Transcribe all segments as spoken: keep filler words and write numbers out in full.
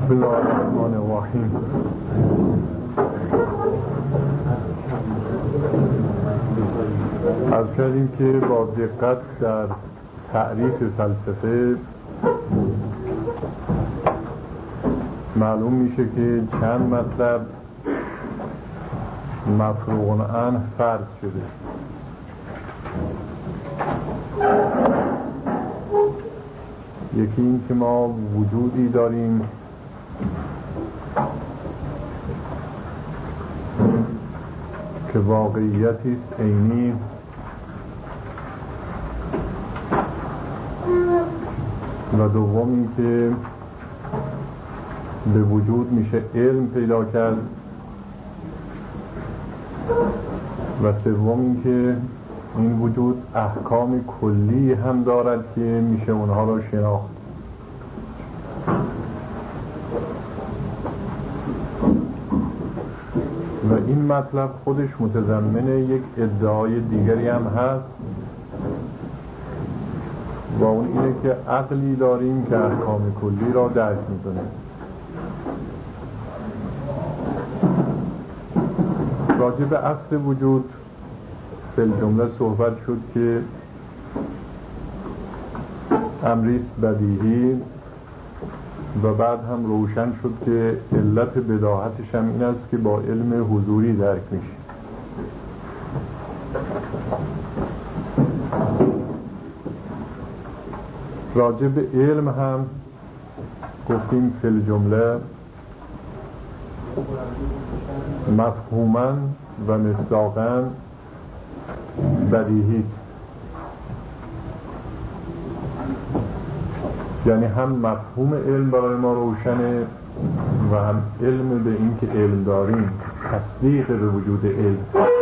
بسم الله الرحمن الرحیم. عرض کردیم که با دقت در تعریف فلسفه معلوم میشه که چند مطلب مفروغ عنه فرض شده. یکی این که ما وجودی داریم که واقعیتی است عینی، و دوم این که به وجود میشه علم پیدا کرد، و سوم این که این وجود احکام کلی هم دارد که میشه اونها را شناخت. و این مطلب خودش متضمن یک ادعای دیگری هم هست، و اون اینه که عقلی داریم که احکام کلی را درک میکنه. راجع به اصل وجود فی الجمله صحبت شد که امریست بدیهی، و بعد هم روشن شد که علت بداهتش هم این است که با علم حضوری درک میشه. راجع به علم هم گفتیم فی الجمله مفهوماً و مصداقاً بدیهی است. یعنی هم مفهوم علم برای ما روشنه و هم علم به این که علم داریم، تصدیق به وجود علم.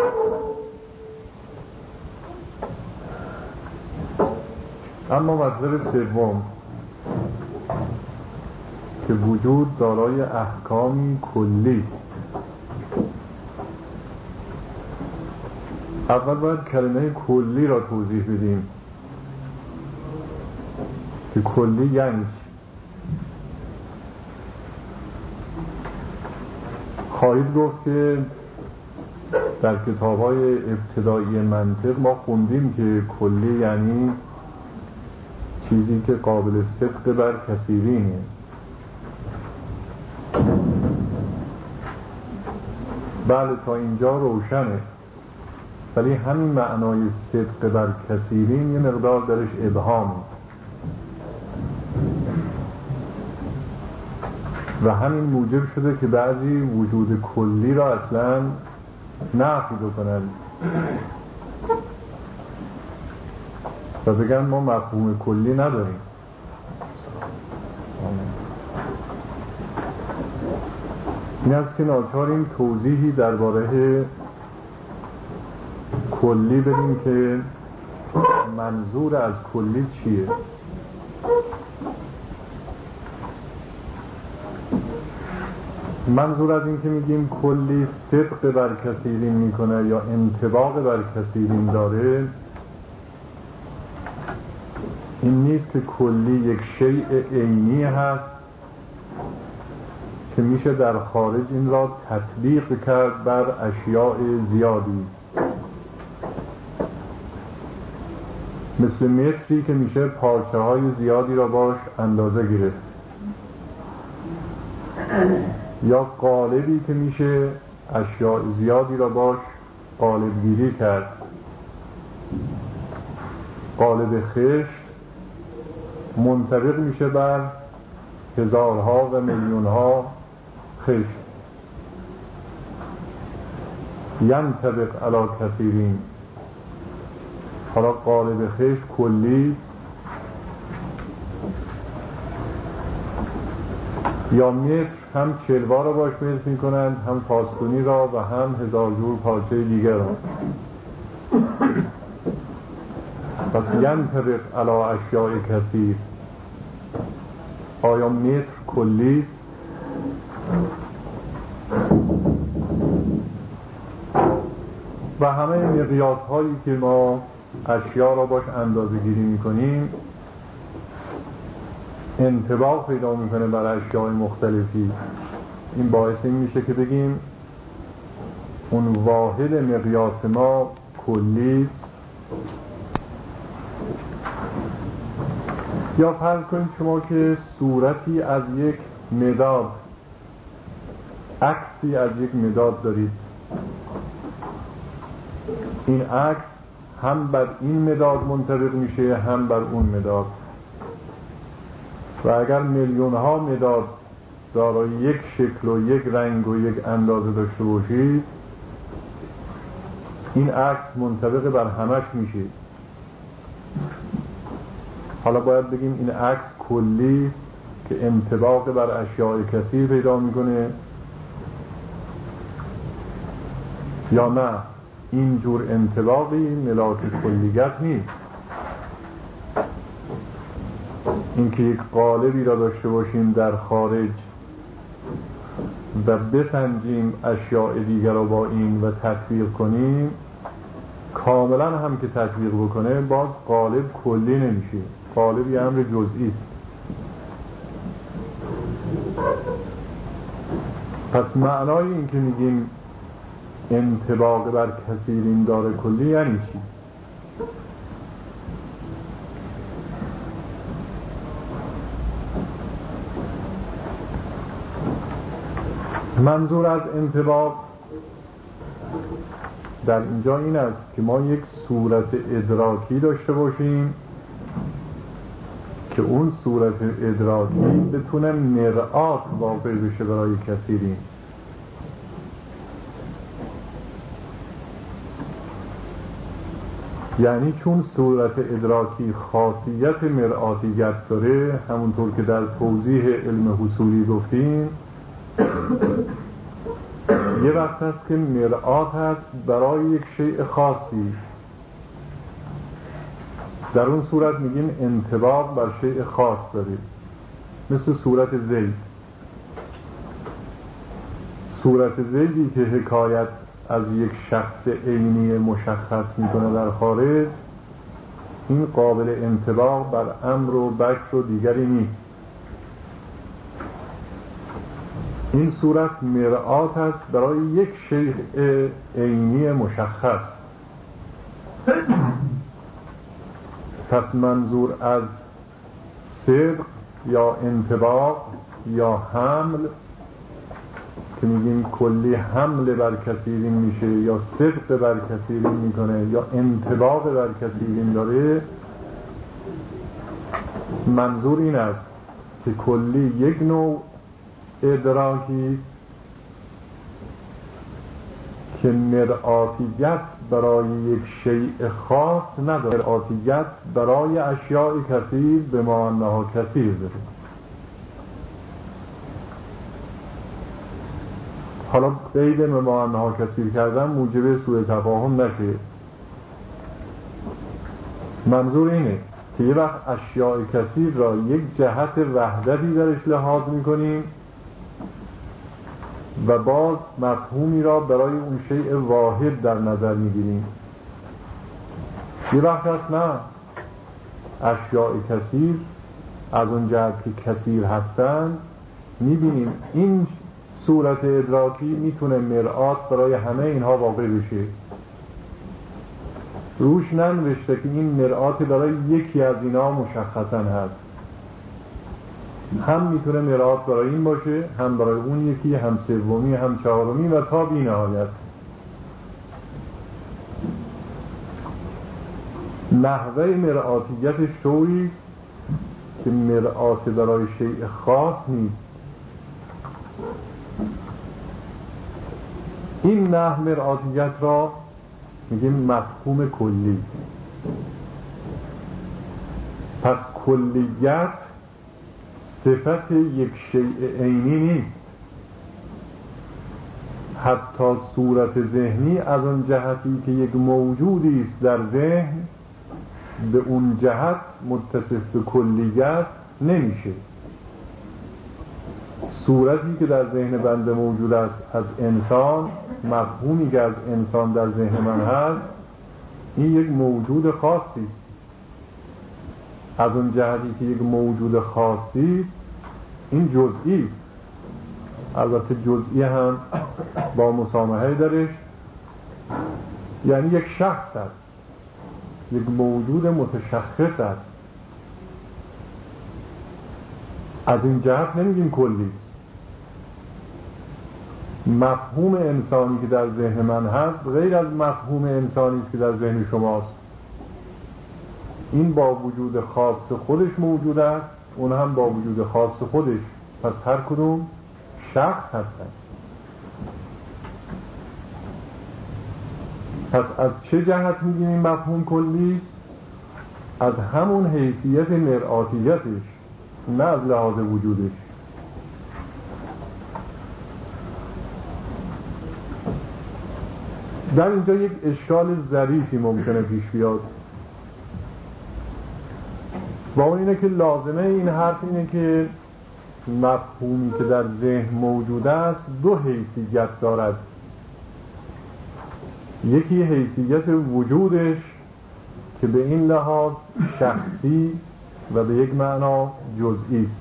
اما مطلب سوم که وجود دارای احکامی کلی است. اول باید کلمه کلی را توضیح بدیم که کلی یعنی خواهید گفت که در کتاب‌های ابتدایی منطق ما خوندیم که کلی یعنی چیزی که قابل صدق بر کثیرینه. بله، تا اینجا روشنه، ولی همین معنای صدق بر کثیرین یه مقدار درش ابهامه، و همین موجب شده که بعضی وجود کلی را اصلا نفی بکنن و بگن ما مفهوم کلی نداریم. این است که ناچاریم توضیحی درباره کلی بدیم که منظور از کلی چیه. منظور از این که میگیم کلی صدق بر کثیرین میکنه یا انطباق بر کثیرین داره، این نیست که کلی یک شیء عینی هست که میشه در خارج این را تطبیق کرد بر اشیاء زیادی، مثل متری که میشه پارچه های زیادی را باش اندازه گرفت، یا قالبی که میشه اشیاء زیادی را باش قالب گیری کرد. قالب خشت منطبق میشه بر هزارها و میلیونها خشت، ینطبق علی کثیرین. حالا قالب خشت کلی یا متر، هم چلوا را باش متر می کنند، هم پاستونی را و هم هزار جور پارچه دیگر را. پس ینطبق علی اشیاء کثیر. آیا متر کلی است؟ و همه مقیاس هایی که ما اشیا را باش اندازه گیری می کنیم انطباق پیدا میکنه بر اشیاء مختلفی. این باعث این میشه که بگیم اون واحد مقیاس ما کلی. یا فرض کنید شما که صورتی از یک مداد، عکسی از یک مداد دارید، این عکس هم بر این مداد منطبق میشه هم بر اون مداد، و اگر میلیون ها مداد دارای یک شکل و یک رنگ و یک اندازه داشته باشید، این عکس منطبق بر همش میشه. حالا باید بگیم این عکس کلی است که انطباق بر اشیاء کثیر پیدا میکنه، یا نه اینجور انطباقی ملاک کلیت نیست. اینکه یک قالبی را داشته باشیم در خارج و بسنجیم اشیاء دیگر را با این و تطبیق کنیم، کاملا هم که تطبیق بکنه باز قالب کلی نمیشه، قالب یه امر جزئی است. پس معنای این که میگیم انطباق بر کثیرین داره کلی یعنی چی؟ منظور از انطباق در اینجا این است که ما یک صورت ادراکی داشته باشیم که اون صورت ادراکی بتونه مرآت واقع بشه برای کثیرین. یعنی چون صورت ادراکی خاصیت مرآتیت داره، همونطور که در توضیح علم حصولی گفتیم، یه وقت هست که مرآت هست برای یک شیء خاصی، در اون صورت میگیم انطباق بر شیء خاص دارید. مثل صورت زید، صورت زیدی که حکایت از یک شخص عینی مشخص میکنه در خارج، این قابل انطباق بر امر و بشر و دیگری نیست. این صورت مرآت است برای یک شیء عینی مشخص. پس منظور از صدق یا انطباق یا حمل که میگیم کلی حمل بر کثیرین میشه یا صدق بر کثیرین میکنه یا انطباق بر کثیرین داره، منظور این است که کلی یک نوع ادراکی که مرآتیت برای یک شیء خاص نداره، مرآتیت برای اشیاء کثیر به ما انها کثیر داره. حالا قید به ما انها کثیر کردن موجب سوء تفاهم نشه. منظور اینه که یه وقت اشیاء کثیر را یک جهت وحدتی درش لحاظ میکنیم و باز مفهومی را برای اون شیء واحد در نظر میگیریم. یه وقت هست نه، اشیاء کثیر از اون جهت که کثیر هستند میبینیم این صورت ادراکی میتونه مرآت برای همه اینها واقع بشه. روش ننوشته که این مرآت برای یکی از اینا مشخصا هست، هم میتونه مرآت برای این باشه، هم برای اون یکی، هم سومی، هم چهارمی و تا بی نهایت. نحوه مرآتیتش طوری که مرآت برای شیء خاص نیست. این نحو مرآتیت را میگیم مفهوم کلی. پس کلیت صفت یک شیء عینی نیست. حتی صورت ذهنی از اون جهتی که یک موجودی است در ذهن به اون جهت متصف به کلیت نمیشه. صورتی که در ذهن بنده موجود است از انسان، مفهومی که از انسان در ذهن من هست، این یک موجود خاصی است. از اون جهتی که یک موجود خاصی است، این جزئی است. البته جزئی هم با مسامحه درش، یعنی یک شخص است، یک موجود متشخص است. از این جهت نمیگیم کلی. مفهوم انسانی که در ذهن من هست غیر از مفهوم انسانی است که در ذهن شماست. این با وجود خاص خودش موجود است، اون هم با وجود خاص خودش. پس هر کدوم شخص هستند. پس از چه جهت میگیم این مفهوم کلی است؟ از همون حیثیت مرآتیتش، نه از لحاظ وجودش. در اینجا یک اشکال ظریفی ممکنه پیش بیاد. با اون اینه که لازمه این حرف اینه که مفهومی که در ذهن موجود است دو حیثیت دارد. یکی حیثیت وجودش که به این لحاظ شخصی و به یک معنا جزئی است،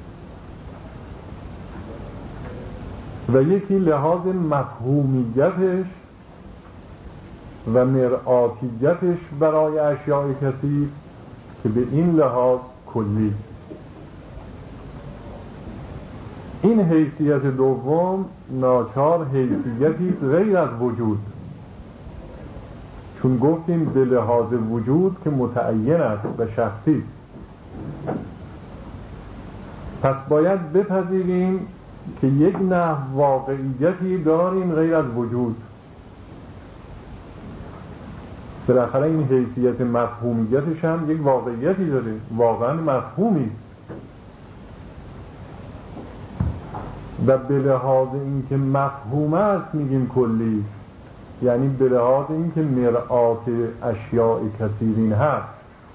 و یکی لحاظ مفهومیتش و مرآتیتش برای اشیاء کثیر که به این لحاظ کلی است. این حیثیت دوم ناچار حیثیتی است غیر از وجود، چون گفتیم به لحاظ وجود که متعین است و شخصی است. پس باید بپذیریم که یک نحو واقعیتی داریم غیر از وجود. بالاخره این حیثیت مفهومیتش هم یک واقعیتی داره، واقعا مفهومی است. و به لحاظ این که مفهوم است میگیم کلی، یعنی به لحاظ این که مرآت اشیاء کثیرین هست.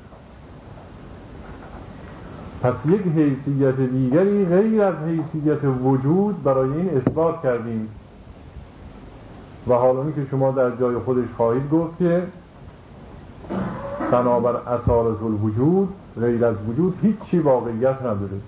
پس یک حیثیت دیگری غیر از حیثیت وجود برای این اثبات کردیم، و حالا که شما در جای خودش خواهید گفت که بنابر اصالت الوجود غیر از وجود هیچی واقعیت نداره.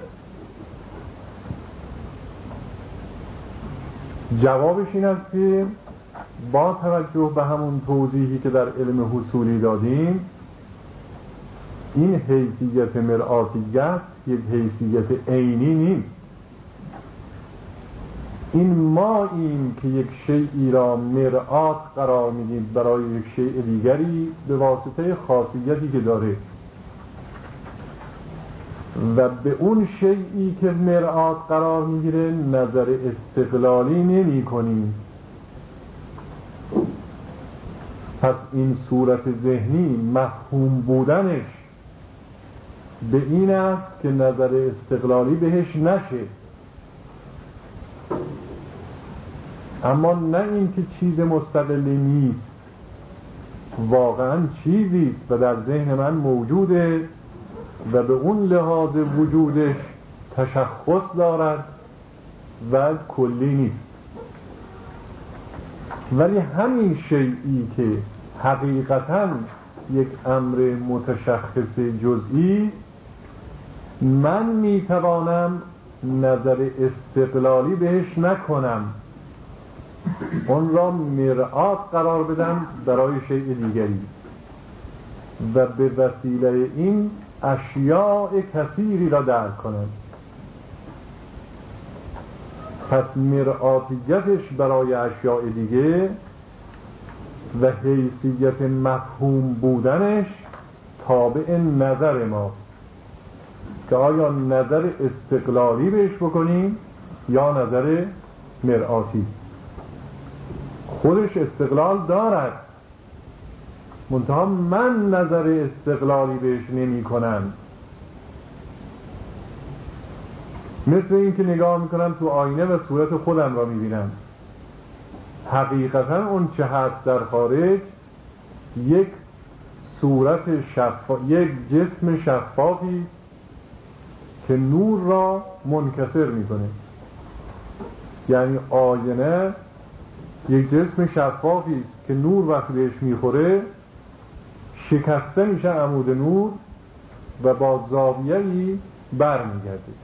جوابش این است که با توجه به همون توضیحی که در علم حصولی دادیم، این حیثیت مرآتیت یک حیثیت عینی نیست. این ما این که یک شیئی را مرآت قرار میدیم برای یک شیء دیگری به واسطه خاصیتی که داره، و به اون شیئی که مرآت قرار میگیره نظر استقلالی نمی کنیم. پس این صورت ذهنی مفهوم بودنش به این است که نظر استقلالی بهش نشه، اما نه این که چیز مستقلی نیست، واقعا چیزی است و در ذهن من موجوده و به اون لحاظ وجودش تشخص دارد و کلی نیست. ولی همین شیئی که حقیقتاً یک امر متشخص جزئی، من میتوانم نظر استقلالی بهش نکنم، اون را مرآت قرار بدم برای شیء دیگری و به وسیله این اشیاء کثیری را درک کنم. پس مرآتیتش برای اشیاء دیگه و حیثیت مفهوم بودنش تابع نظر ماست که آیا نظر استقلالی بهش بکنیم یا نظر مرآتی. خودش استقلال دارد، منتها من نظر استقلالی بهش نمی کنم. مثل این که نگاه میکنم تو آینه و صورت خودم را میبینم، حقیقتا اون چه هست در خارج یک صورت شفاف، یک جسم شفافی که نور را منکسر میکنه. یعنی آینه یک جسم شفافی است که نور وقتی بهش میخوره شکسته میشه عمود نور و با زاویه‌ای برمیگرده.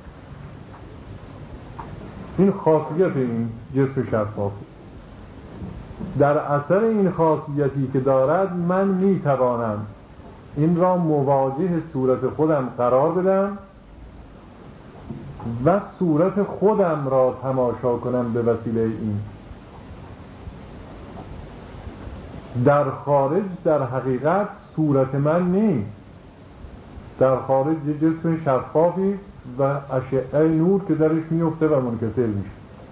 این خاصیت این جسم شفافه. در اثر این خاصیتی که دارد من میتوانم این را مواجه صورت خودم قرار بدم و صورت خودم را تماشا کنم به وسیله این. در خارج در حقیقت صورت من نیست، در خارج یه جسم شفافی و اشعه نور که درش میفته و منکسر میشه.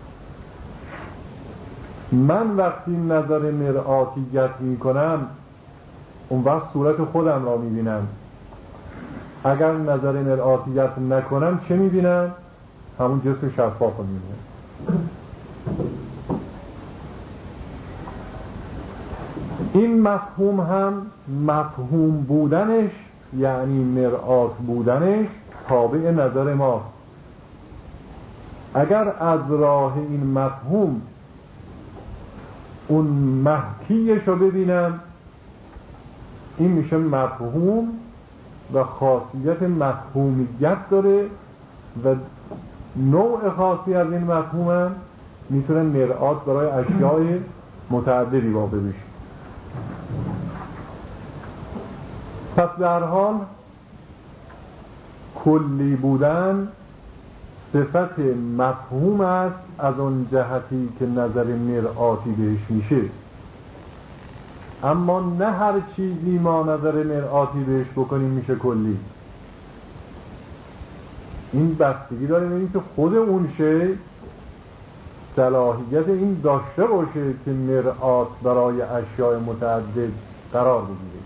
من وقتی نظر مرآتیت میکنم اون وقت صورت خودم را میبینم. اگر نظر مرآتیت نکنم چه میبینم؟ همون جسم شفاف رو میبینم. این مفهوم هم مفهوم بودنش یعنی مرآت بودنش تابع نظر ماست. اگر از راه این مفهوم اون محکیش رو ببینم، این میشه مفهوم و خاصیت مفهومیت داره و نوع خاصی از این مفهوم هم میتونه مرآت برای اشیاء متعددی واقع بشه. پس در حال کلی بودن صفت مفهوم است از اون جهتی که نظر مرآتی بهش میشه، اما نه هر چیزی ما نظر مرآتی بهش بکنیم میشه کلی. این بستگی داره به اینکه خود اون شی صلاحیت این داشته باشه که مرآت برای اشیاء متعدد قرار بگیره.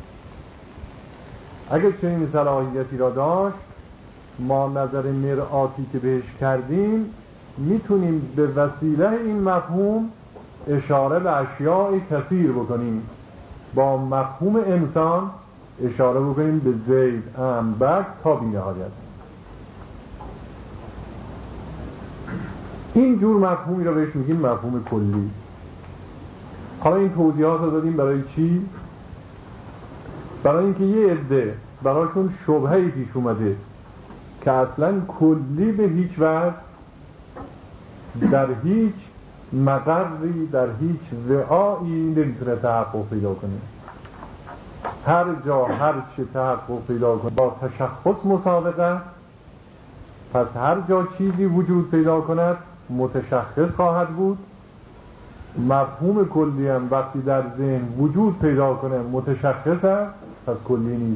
اگر چنین صلاحیتی را داشت، ما نظر مرآتی که بهش کردیم میتونیم به وسیله این مفهوم اشاره به اشیاء کثیر بکنیم. با مفهوم انسان اشاره بکنیم به زید، امر، بک تا بی نهایت. این جور مفهومی را بهش میگیم مفهوم کلی. حالا این توضیحات رو دادیم برای چی؟ برای اینکه یه عده برایشون شبهه‌ای پیش اومده که اصلا کلی به هیچ وجه در هیچ مقری در هیچ وعایی نمیتونه تحقق پیدا کنه. هر جا هر چه تحقق پیدا کنه با تشخص مسابقه، پس هر جا چیزی وجود پیدا کند متشخص خواهد بود. مفهوم کلی هم وقتی در ذهن وجود پیدا کنه متشخص است، پس کلی نیست.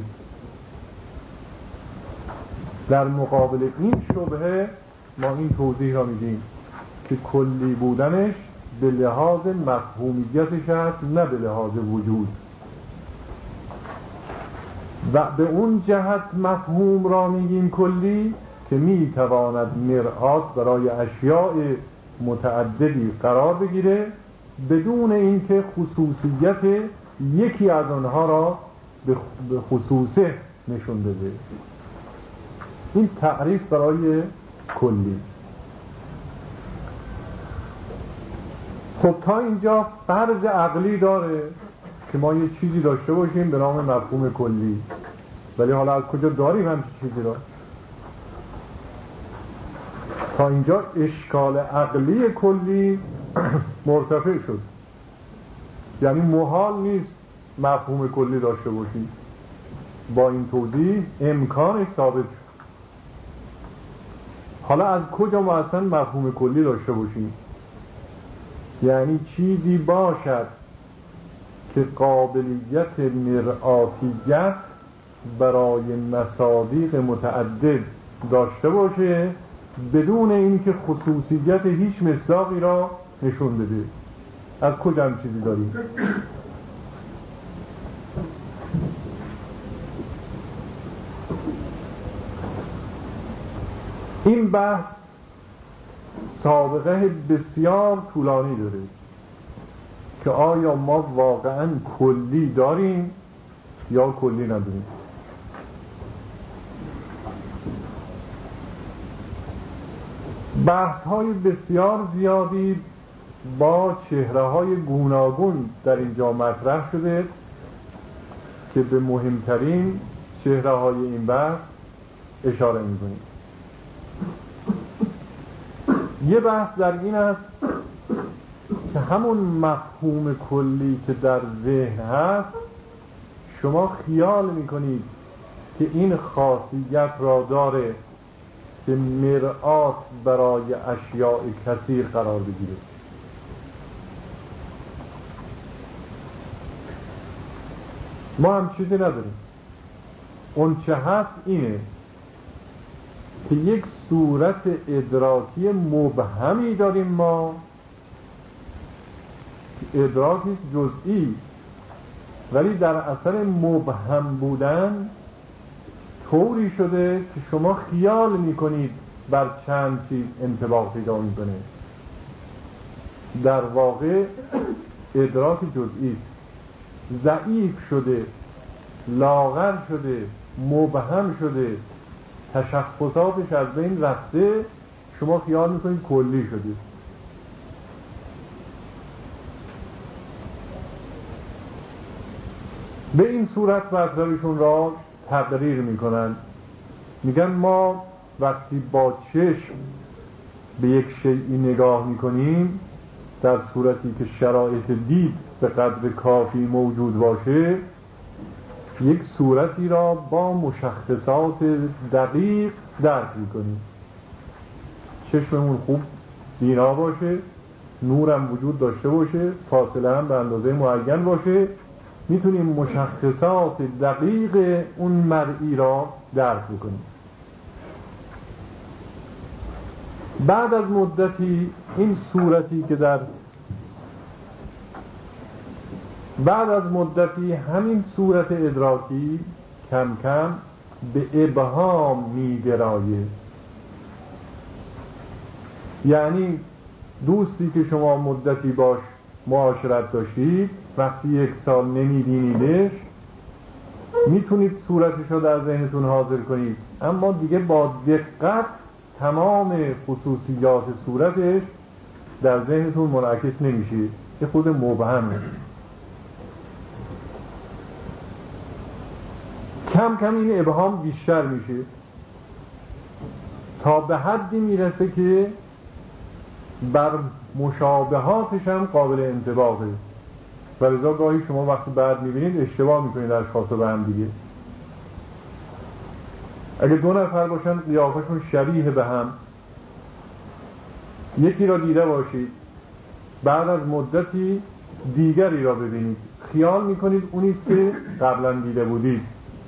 در مقابل این شبهه ما این توضیح را میدیم که کلی بودنش به لحاظ مفهومیتش است، نه به لحاظ وجود. و به اون جهت مفهوم را میگیم کلی که میتواند مرآت برای اشیاء متعددی قرار بگیره بدون اینکه خصوصیت یکی از آنها را به خصوصه نشون بده. این تعریف برای کلی. خب تا اینجا فرض عقلی داره که ما یه چیزی داشته باشیم به نام مفهوم کلی، ولی حالا از کجا داریم همچین چیزی را؟ تا اینجا اشکال عقلی کلی مرتفع شد. یعنی محال نیست مفهوم کلی داشته باشیم. با این توضیح امکانش ثابت شد. حالا از کجا ما اصلا مفهوم کلی داشته باشیم؟ یعنی چیزی باشد که قابلیت مرآتیت برای مصادیق متعدد داشته باشه بدون اینکه خصوصیت هیچ مصداقی را نشون بده. از کجا هم چیزی داریم؟ این بحث سابقه بسیار طولانی داره که آیا ما واقعا کلی داریم یا کلی نداریم. بحث های بسیار زیادی با چهره های گوناگون در اینجا مطرح شده که به مهمترین چهره های این بحث اشاره میکنیم. یه بحث در این است که همون مفهوم کلی که در ذهن هست شما خیال میکنید که این خاصیت را داره که مرآت برای اشیاء کثیر قرار بگیره. ما هم چیزی نداریم. اون چه هست اینه که یک صورت ادراکی مبهمی داریم، ما ادراکی جزئی، ولی در اثر مبهم بودن طوری شده که شما خیال میکنید بر چند چیز انطباق پیدا میکنه. در واقع ادراک جزئی ضعیف شده، لاغر شده، مبهم شده، تشخصاتش از بین رفته، شما خیال میکنید کلی شده. به این صورت مطلبشون را تقریر میکنن. میگن ما وقتی با چشم به یک شیئی نگاه میکنیم، در صورتی که شرایط دید به قدر کافی موجود باشه، یک صورتی را با مشخصات دقیق درک میکنیم. چشممون خوب بینا باشه، نورم وجود داشته باشه، فاصله هم به اندازه معین باشه، میتونیم مشخصات دقیق اون مرئی را درک بکنیم. بعد از مدتی این صورتی که در بعد از مدتی همین صورت ادراکی کم کم به ابهام میگرایه. یعنی دوستی که شما مدتی باش معاشرت داشتید، وقتی یک سال نمیدینیدش، میتونید صورتش رو در ذهنتون حاضر کنید، اما دیگه با دقت تمام خصوصیات صورتش در ذهنتون منعکس نمیشه، یه خود مبهمه. کم کم این ابهام بیشتر میشه تا به حدی میرسه که بر مشابهاتش هم قابل انطباقه. و لذا گاهی شما وقتی بعد میبینید اشتباه میکنید اشخاص رو به هم دیگه. اگه دو نفر باشن قیافشون شبیه به هم، یکی را دیده باشید، بعد از مدتی دیگری را ببینید، خیال میکنید اونیست که قبلا دیده بودید.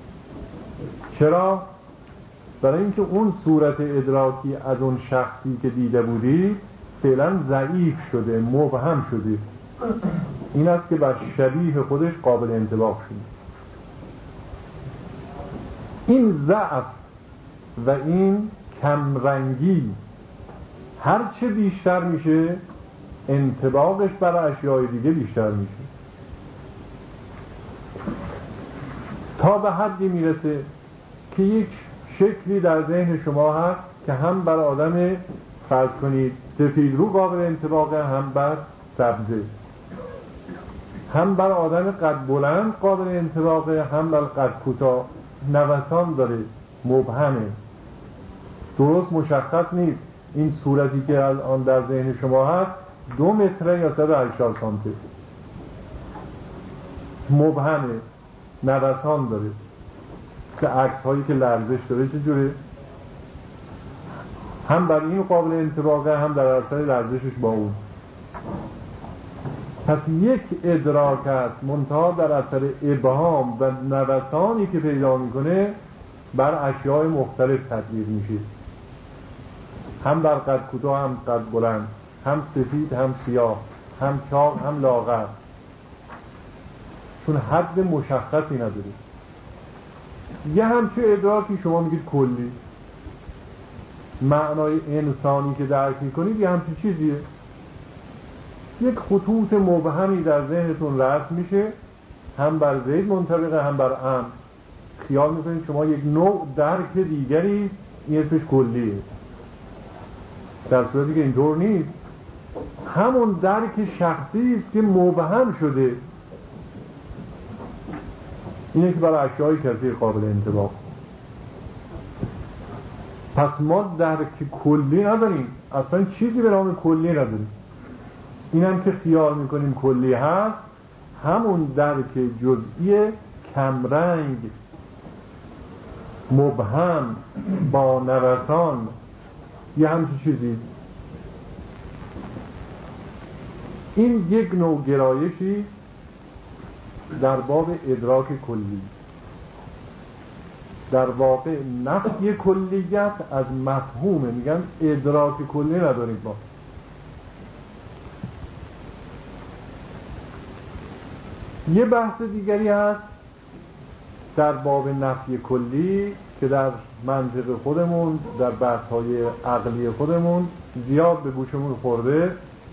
چرا؟ برای اینکه اون صورت ادراکی از اون شخصی که دیده بودید فعلا ضعیف شده، مبهم شده. این است که بر شبیه خودش قابل انطباق شده. این ضعف و این کمرنگی هرچه بیشتر میشه، انطباقش بر اشیاء دیگه بیشتر میشه، تا به حدی میرسه که یک شکلی در ذهن شما هست که هم بر آدم فرض کنید سفید رو قابل انطباقه، هم بر سبزه، هم بر آدم قد بلند قابل انطباقه، هم بر قد کوتاه. نوسان داره، مبهمه، درست مشخص نیست این صورتی که الان در ذهن شما هست دو متره یا صد و هشتاد سانتی. مبهمه، نوسان داره. که عکس هایی که لرزش داره چجوره؟ هم بر این قابل انطباقه، هم در اثر لرزشش با اون. پس یک ادراک است، منتها در اثر ابهام و نوسانی که پیدا میکنه بر اشیاء مختلف تطبیق میشه، هم بر قد کوتاه هم قد بلند، هم سفید هم سیاه، هم چاق هم لاغر، چون حد مشخصی نداره. یه همچه ادراکی شما میگید کلی، معنای انسانی که درک میکنید یه همچه چیزیه، یک خطوط مبهمی در ذهنتون رسم میشه، هم بر زید منطبقه هم بر ام. خیال میکنید شما یک نوع درک دیگری، این اسمش کلیه، در صورتی که اینطور نیست. همون درک شخصی است که مبهم شده. اینه که برای اشیای کثیر قابل انطباق. پس ما درک کلی نداریم، اصلا چیزی به نام کلی نداریم. اینم که خیال میکنیم کلی هست، همون درک جزئی کمرنگ، مبهم، با نوسان، یه همچین چیزی. این یک نوع گرایشی در باب ادراک کلی. در واقع نفی کلیت از مفهومه، میگن ادراک کلی نداریم ما. یه بحث دیگری هست در باب نفی کلی که در منطق خودمون، در بحث‌های عقلی خودمون زیاد به گوشمون خورده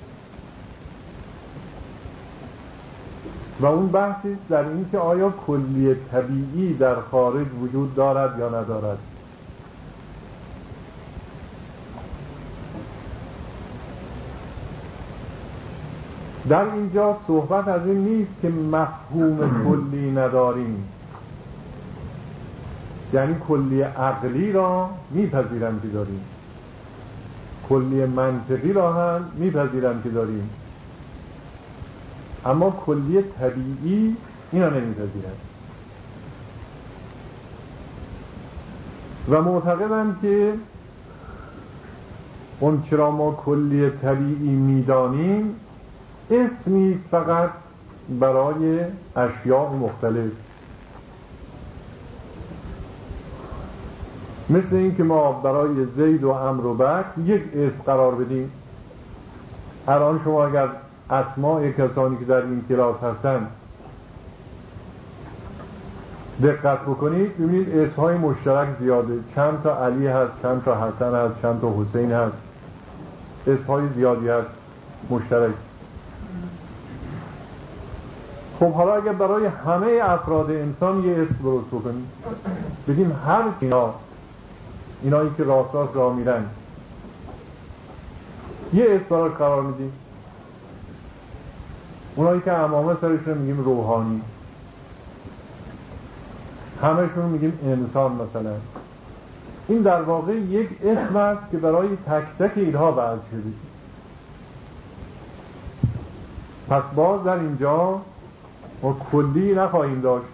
و اون بحثی در این که آیا کلی طبیعی در خارج وجود دارد یا ندارد. در اینجا صحبت از این نیست که مفهوم کلی نداریم، یعنی کلی عقلی را میپذیرم که داریم، کلی منطقی را هم میپذیرم که داریم، اما کلی طبیعی اینا نمیپذیرم و معتقدم که اون چرا ما کلی طبیعی میدانیم اسمی فقط برای اشیاء مختلف. مثل این که ما برای زید و عمرو و بکر یک اسم قرار بدیم. الان شما اگر اسماء کسانی که در این کلاس هستن دقت بکنید ببینید اسمهای مشترک زیاده، چند تا علی هست، چند تا حسن هست، چند تا حسین هست، اسمهای زیادی هست مشترک. خب حالا اگر برای همه افراد انسان یه اسم درست بکنیم، بگیم هر اینا اینایی که راست راست راه میرن یه اسم براش قرار میدیم. اونایی که عمامه سرشون میگیم روحانی، همهشون میگیم انسان مثلا. این در واقع یک اسم است که برای تک تک اینها وضع شده. پس باز در اینجا ما کلی نخواهیم داشت،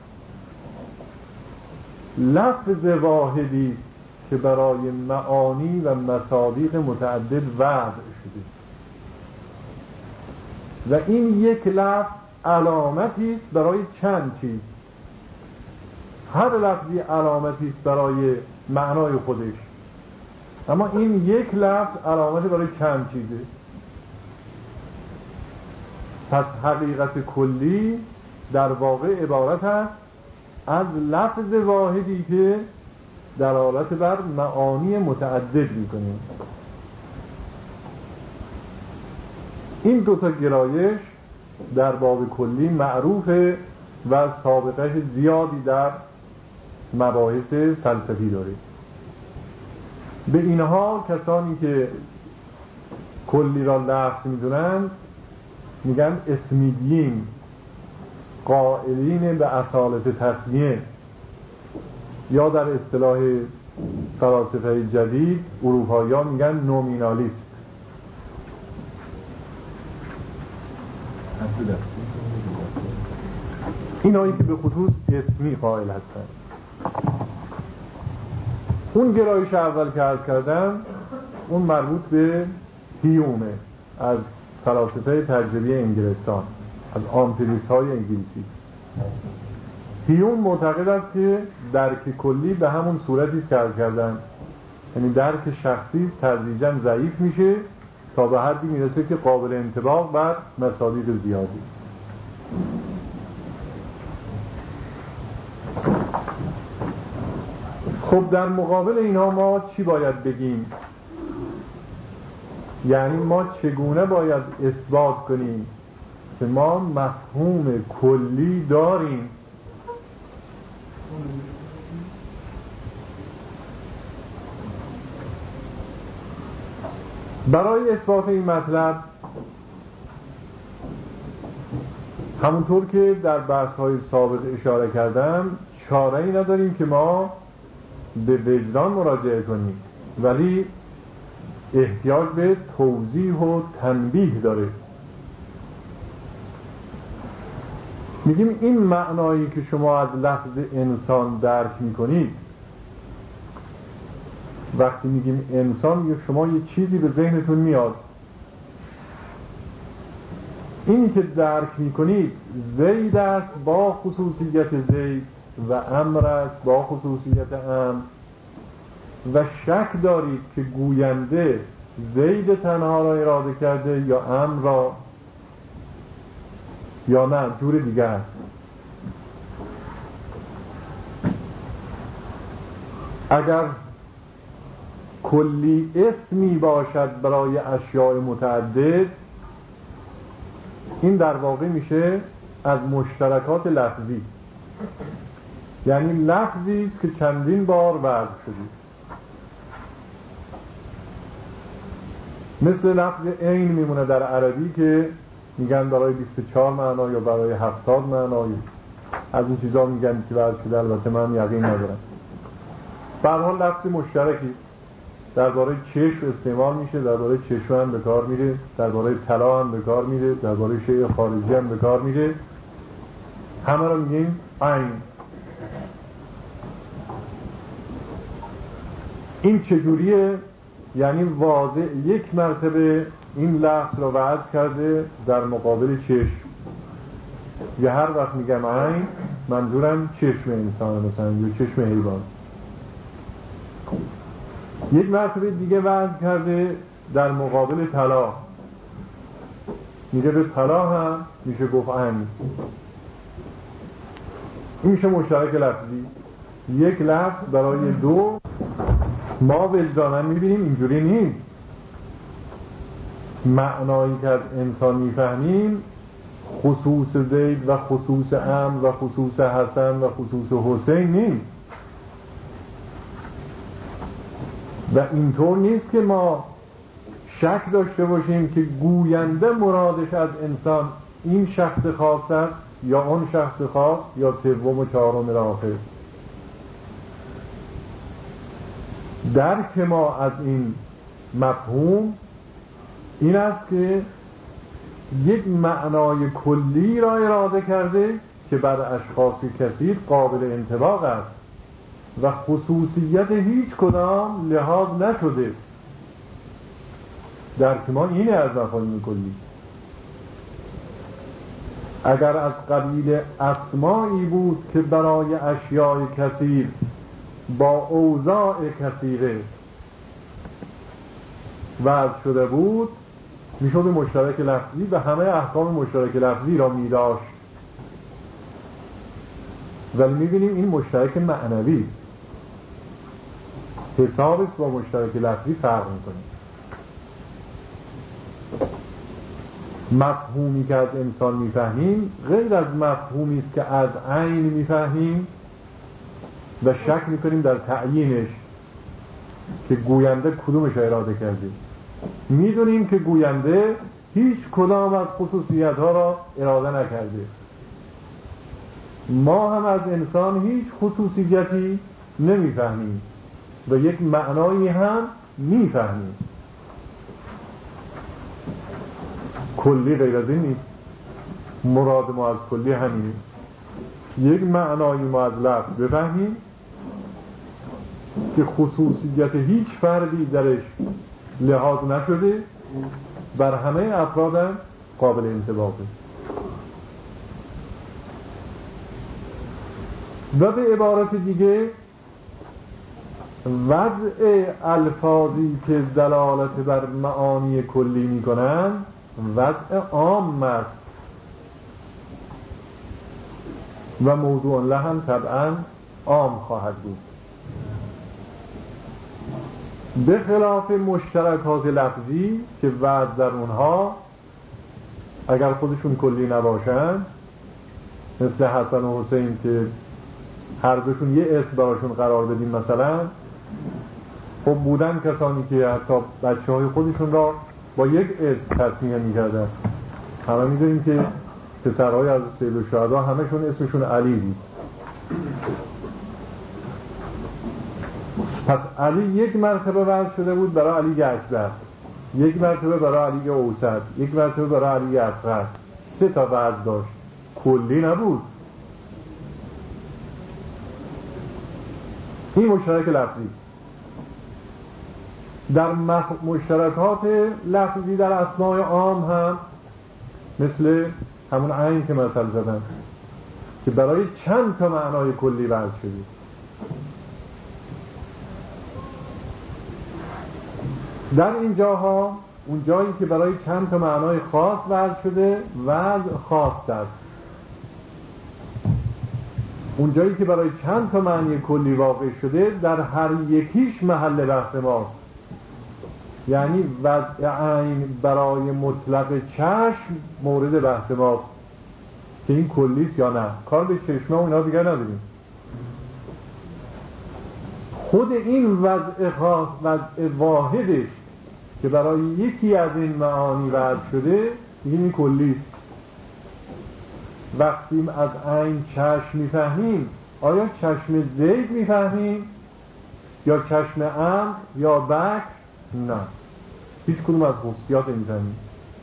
لفظ واحدی که برای معانی و مصادیق متعدد وضع شده و این یک لفظ علامتی است برای چند چیز. هر لفظی علامتی است برای معنای خودش، اما این یک لفظ علامتی برای چند چیزه. پس حقیقت کلی در واقع عبارت است از لفظ واحدی که دلالت بر معانی متعدد می‌کنه. این دوتا گرایش در باب کلی معروفه و سابقه زیادی در مباحث فلسفی داره. به اینها کسانی که کلی را لفظ می‌دونن میگن اسمیدیین، قائلین به اصالت تسمیه، یا در اصطلاح فلاسفه جدید اروپایی‌ها میگن نومینالیست. اینایی که به خصوص اسمی قائل هستند. اون گرایش اول که عرض کردم اون مربوط به هیومه از فلاسفه تجربی انگلستان، از آمپریست های انگلیسی. هیوم معتقد است که درک کلی به همون صورتی است که عرض کردم، یعنی درک شخصی تدریجاً ضعیف میشه تا به حدی میرسه که قابل انطباق بر مصادیق زیادی. خب در مقابل اینها ما چی باید بگیم؟ یعنی ما چگونه باید اثبات کنیم که ما مفهوم کلی داریم؟ برای اثبات این مطلب همونطور که در بحث‌های سابق اشاره کردم، چاره‌ای نداریم که ما به وجدان مراجعه کنیم، ولی احتیاج به توضیح و تنبیه داره. میگیم این معنایی که شما از لفظ انسان درک میکنید، وقتی میگیم انسان شما یه چیزی به ذهنتون میاد، اینی که درک میکنید زید است با خصوصیت زید و امر است با خصوصیت امر، و شک دارید که گوینده زید تنها را اراده کرده یا امر را، یا نه جور دیگه است. اگر کلی اسمی باشد برای اشیاء متعدد، این در واقع میشه از مشترکات لفظی، یعنی لفظی است که چندین بار وضع شده، مثل لفظ عین میمونه در عربی که میگن برای بیست و چهار معنا یا برای هفتاد معنا، از این چیزا میگن که وضع شده، البته من یقین ندارم. به هر حال لفظ مشترکی درباره چشم استعمال میشه، درباره چشم هم به کار میره، درباره طلا هم به کار میره، درباره شیء خارجی هم به کار میره، همه رو میگیم عین. این چجوریه؟ یعنی واضح یک مرتبه این لفظ رو وضع کرده در مقابل چشم. یه هر وقت میگم عین منظورم چشم انسان مثلا یا چشم حیوان. یک مرتبه دیگه وضع کرده در مقابل طلا، میگه به طلا هم میشه گفت عین. این میشه مشترک لفظی. یک لفظ برای دو ما وجدانن میبینیم اینجوری نیست. معنایی که از انسان میفهمیم خصوص زید و خصوص امر و خصوص حسن و خصوص حسین نیست، و اینطور نیست که ما شک داشته باشیم که گوینده مرادش از انسان این شخص خاص است یا اون شخص خاص یا سوم و چهارم الی آخر. درک ما از این مفهوم این است که یک معنای کلی را اراده کرده که بر اشخاص کثیر قابل انطباق است و خصوصیت هیچ کدام لحاظ نشده. درک ما اینه از مفاهیم کلی. اگر از قبیل اسمایی بود که برای اشیاء کثیر با اوضاع کثیره وضع شده بود، میشد مشترک لفظی و همه احکام مشترک لفظی را میداشت، ولی میبینیم این مشترک معنوی است. حسابش با مشترک لفظی فرق میکنه. مفهومی که از انسان میفهمیم غیر از مفهومی است که از عین میفهمیم و شک میکنیم در تعیینش که گوینده کدومش اراده کرده. میدونیم که گوینده هیچ کدام از خصوصیت ها را اراده نکرده. ما هم از انسان هیچ خصوصیتی نمیفهمیم و یک معنایی هم میفهمیم. کلی غیر از این نیست. مراد ما از کلی همینه، یک معنایی ما از لفظ بفهمیم که خصوصیت هیچ فردی درش لحاظ نشده، بر همه افراد قابل انطباقه. و به عبارت دیگه وضع الفاظی که دلالت بر معانی کلی میکنن وضع عام است و موضوع لهم طبعا عام خواهد بود، به خلاف مشترکات لفظی که وضع در اونها اگر خودشون کلی نباشن، مثل حسن و حسین که هر دوشون یه اسم براشون قرار بدیم مثلا، خب بودن کسانی که حتی بچه های خودشون را با یک اسم تسمیه میکردن. همه میدونیم که پسرهای از سید الشهدا همشون اسمشون علی بود. پس علی یک مرتبه وضع شده بود برای علی اکبر، یک مرتبه برای علی اوسط، یک مرتبه برای علی اصغر. سه تا وضع داشت، کلی نبود. این مشترک لفظی. در مشترکات لفظی در اسماء عام هم مثل همون عین که مثل زدم که برای چند تا معنای کلی وضع شده. در این جاها اون جایی که برای چند تا معنای خاص وضع شده وضع خاص است. اون جایی که برای چند تا معنی کلی واقع شده در هر یکیش محل بحث ماست. یعنی وضع عین برای مطلق چشم مورد بحث ماست که این کلیست یا نه. کار به چشمه و اینا دیگر نداریم. خود این وضع خاص، وضع واحدش که برای یکی از این معانی وضع شده این کلیست. وقتی از عین چشم میفهمیم آیا چشم زید میفهمیم یا چشم عمرو یا بکر؟ نه، هیچ کدوم از خصوصیات میفهمیم.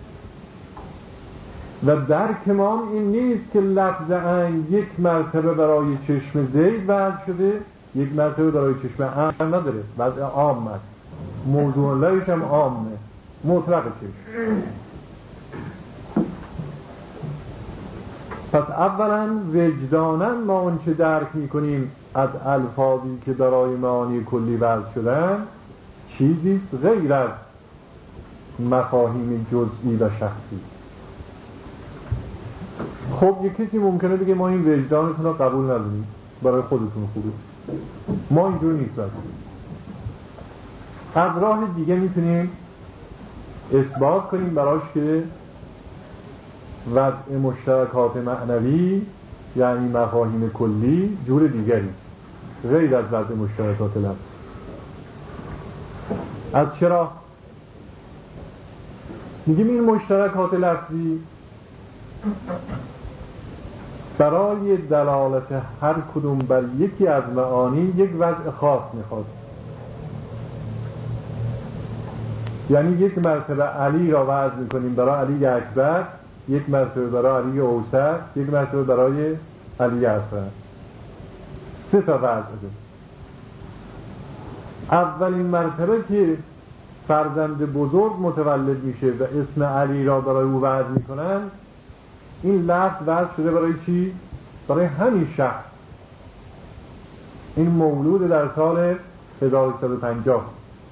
و درک ما این نیست که لفظ عین یک مرتبه برای چشم زید وضع شده یک مرتبه برای چشم عمرو نداره. وضع عام است، موضوع لهش هم عامه، مطلق چشم. پس اولا وجداناً ما اون چه درک میکنیم از الفاظی که برای معانی کلی وضع شدن چیزیست غیر از مفاهیم جزئی و شخصی. خب یک کسی ممکنه بگه ما این وجدانتون رو قبول نداریم، برای خودتون خوبه. ما اینجور نیست. بس از راه دیگه میتونیم اثبات کنیم براش که وضع مشترکات معنوی یعنی مفاهیم کلی جور دیگریست غیر از وضع مشترکات لفظ. از چرا؟ میگیم این مشترکات لفظی برای دلالت هر کدوم بر یکی از معانی یک وضع خاص میخواد. یعنی یک مرتبه علی را وضع میکنیم برای علی اکبر، یک مرتبه برای علی اوسط، یک مرتبه برای علی اصغر. سه تا وضع ده. اولین مرتبه که فرزند بزرگ متولد میشه و اسم علی را برای او وضع میکنن این لفظ وضع شده برای چی؟ برای همین شخص. این مولود در سال هزار و سیصد و پنجاه.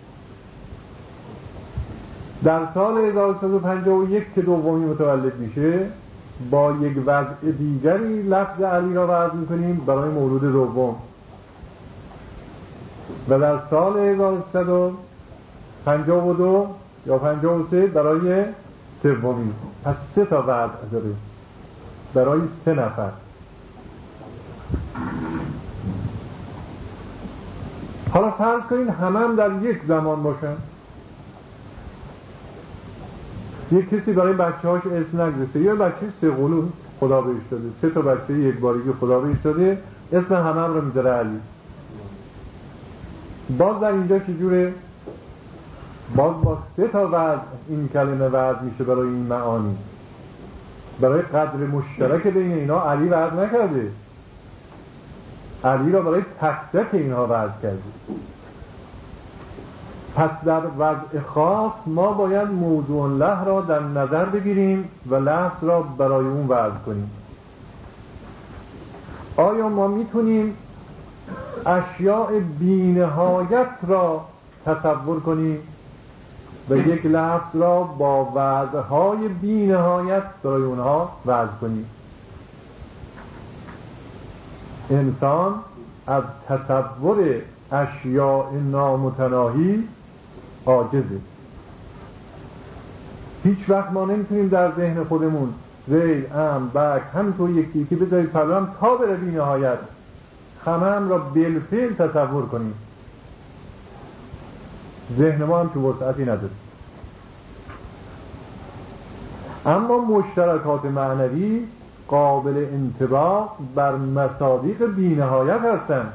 در سال هزار و سیصد و پنجاه و یک که دومی متولد میشه با یک وضع دیگری لفظ علی را وضع میکنیم برای مولود دوم و در سال هزار و سیصد و پنجاه و دو یا پنجاه و سه برای سومی. پس سه تا وضع داره برای سه نفر. حالا فرض کنید همه هم در یک زمان باشن. یک کسی برای بچه هاش اسم نگذاشته، یا بچه سه قلو خدا بهش داده، سه تا بچه یک بارگی خدا بهش داده، اسم همه هم رو میذاره علی. باز در اینجا چجوره؟ باز با سه تا وضع این کلمه وضع میشه برای این معانی. برای قدر مشترک بین اینا علی وضع نکرده، علی را برای تک تک اینها وضع کرده. پس در وضع خاص ما باید موضوع له را در نظر بگیریم و لفظ را برای اون وضع کنیم. آیا ما میتونیم اشیاء بی‌نهایت را تصور کنیم و یک لفظ را با وضعهای بی‌نهایت برای اونها وضع کنیم؟ انسان از تصور اشیاء نامتناهی عاجزه. هیچ وقت ما نمیتونیم در ذهن خودمون زید، ام، بک همینطور یکی یکی بذارید پلوام تا بره بی نهایت همه هم را بالفعل تصور کنیم. ذهن ما هم که وسعتی نداره. اما مشترکات معنوی قابل انطباق بر مصادیق بی‌نهایت هستند.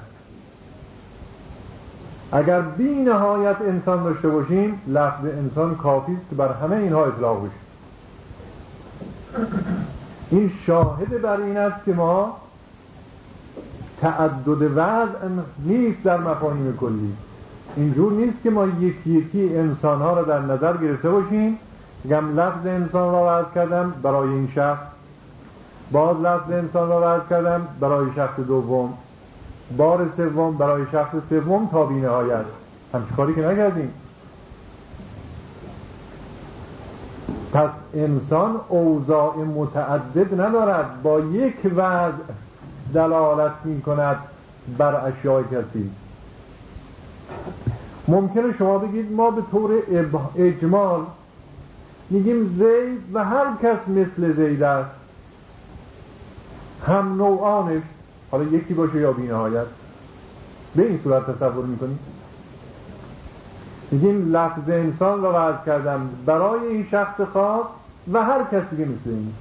اگر بی‌نهایت انسان داشته باشیم، لفظ انسان کافی است که بر همه اینها اطلاق بشه. این شاهد بر این است که ما تعدد وضع نیست در مفاهیم کلی. اینجور نیست که ما یکی یکی انسانها را در نظر گرفته باشیم، بگم لفظ انسان را وضع کردم برای این شخص، باز لفظ انسان را وضع کردم برای شخص دوم، بار سوم برای شخص سوم تا بی نهایت. همچه کاری که نکردیم. پس انسان اوضاع متعدد ندارد، با یک وضع دلالت می کند بر اشیاء کثیر. ممکنه شما بگید ما به طور اجمال میگیم زید و هر کس مثل زید است، هم نوعانش، حالا یکی باشه یا بی نهایت. به این صورت تصور میکنیم. میگیم لفظ انسان را وضع کردم برای این شخص خاص و هر کسی که مثل این.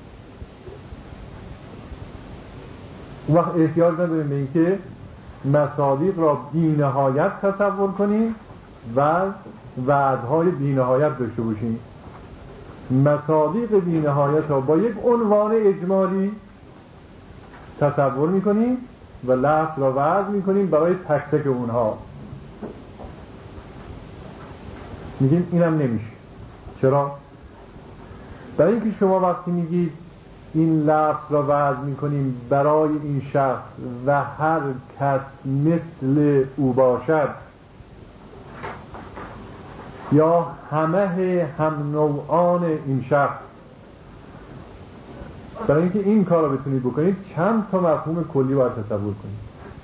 وقت احتیاج نداریم به اینکه مصادیق را بی نهایت تصور کنیم و وعدهای بی نهایت داشته باشیم. مصادیق بی نهایت را با یک عنوان اجمالی تصور میکنیم و لفظ را وضع میکنیم برای تک تک اونها. میگیم اینم نمیشه. چرا؟ برای اینکه شما وقتی میگید این لفظ را وضع میکنیم برای این شخص و هر کس مثل او باشد، یا همه هم نوعان این شخص، برای اینکه این کار را بتونید بکنید چند تا مفهوم کلی باید تصور کنید.